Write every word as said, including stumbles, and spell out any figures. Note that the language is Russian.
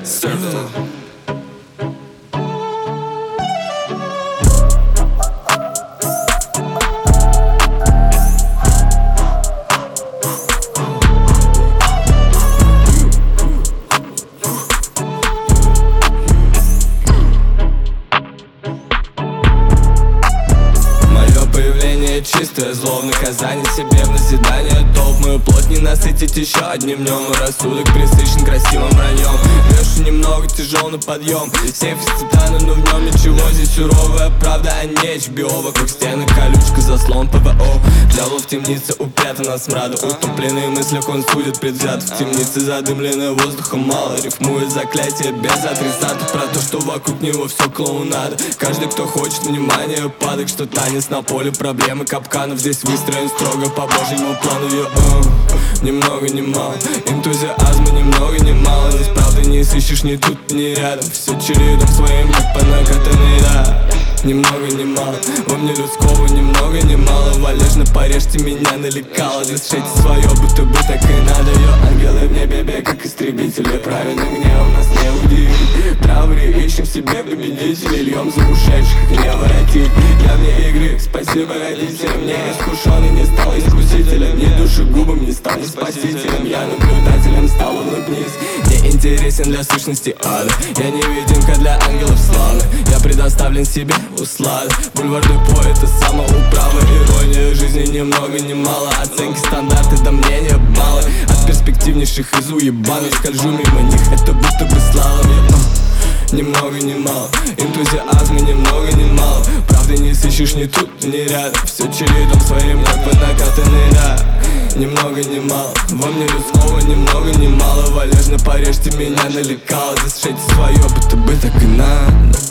Surfer. Чистое зло в наказание себе в назидание. Толп мою плоть не насытить еще одним днем. И рассудок пресыщен красивым враньем. Вешу немного тяжел на подъем. Сейф из титана, но в нем ничего. Здесь суровая правда, а не эйч би о. Вокруг стены колючка, заслон ПВО. Дьявол в темнице упрятан от смрада. Утопленные мысли он судит предвзят. В темнице задымленное воздухом мало. Рифмует заклятие без адресатов. Про то, что вокруг него все клоунада. Каждый, кто хочет внимания, падок. Что танец на поле проблемы капканов. Здесь выстроен строго по божьему плану. Йо, uh, ни много ни мало. Энтузиазма ни много ни мало. Здесь правды не сыщешь ни тут, ни рядом. Все чередом своим, как по накатанной, да. Ни много ни мало. Во мне людского ни много ни мало. Валежно порежьте меня на лекало. Здесь шейте свое, будто бы так и надо. Йо, ангелы в небе, бег, как истребители. Праведный гнев нас не удивит. Травы ищем в себе победителей. Льем заглушающих не воротить. Я вне игры, спасибо родителям. Не искушенный, не стал искусителем. Не душегубом, не стал не спасителем. Я наблюдателем стал, улыбнись. Не интересен для сущности ада. Я невидимка для ангелов славы. Я предоставлен себе услады. Бульварный поэт и самоуправа. Ирония жизни ни много ни мало. Оценки, стандарты, да мнения баллы. От перспективнейших из уебанов скольжу мимо них, это будто бы слава мне. Ни много ни мало. Энтузиазма ни много ни мало. Правды не сыщешь ни тут, ни рядом. Все чередом своим, как бы накатанный, да. Ни много ни мало. Во мне людского ни много ни мало. Валежно порежьте меня на лекало. Здесь шейте свое, будто бы так и надо.